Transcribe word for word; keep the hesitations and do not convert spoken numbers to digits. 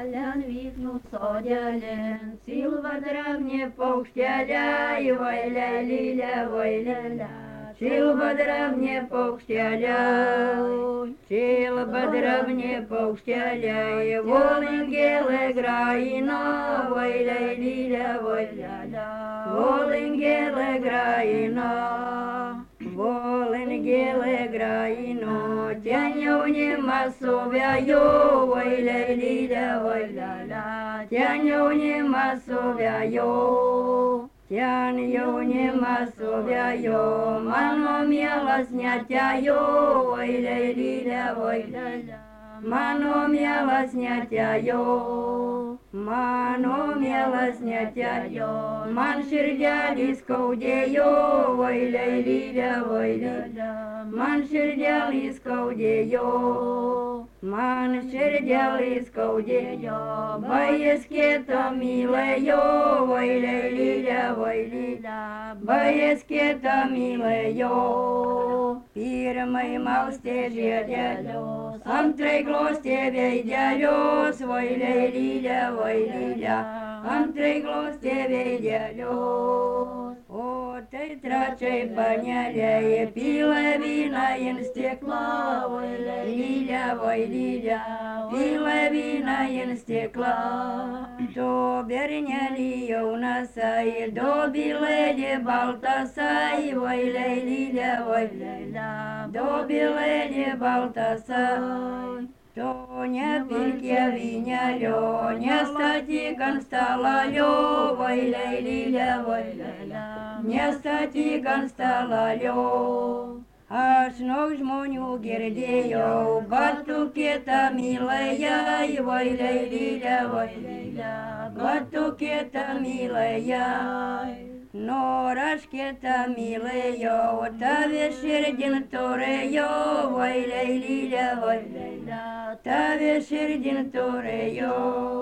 Len vyknų sodelin, silva drevnė paukštelė, vailė lylė, vailė lė. Silva drevnė paukštelė, silva drevnė paukštelė, volingėlė graina, vailė lylė, vailė lė. Volingėlė graina, volingėlė graino, ten jaunimas sovėjo, vailė lylė, vailė lė. Ten jaunimas sovėjo, ten jaunimas sovėjo, mano mielas netėjo, vailė lylė, vailė lė. Mano mielas netėjo, mano mielas netėjo, man širdelį skaudėjo, vailė lylė, vailė lė. Man širdelį skaudėjo, man širdelį skaudėjo, baigės kietą mylėjo, vailė lylė, vailė lė. Baigės kietą mylėjo, pirmai maustė žiedelius, antrai glostė veidelius, vailė lylė, vailė lė. Antrai glostė veidelius, o tai trečiai panelė pila vyną in stiklą, vailė lylė, vailė lė. Pila vyną in stiklą, tu bernelį jaunasai, dobilėlį baltasai, vailė lylė, vailė lė. Dobilėlį baltasai, tu nepirkė vynelio, nestatyk ant stalalio, vailė lylė, vailė lė. Nestatyk ant stalalio. Aš nuo žmonių girdėjau, batų kitą mylėjai, vailė lylė, vailė lė. Batų kitą mylėjai. Nor aš kitą mylėjau, tave širdin turėjau, vailė lylė, vailė lė. Tave širdin turėjau.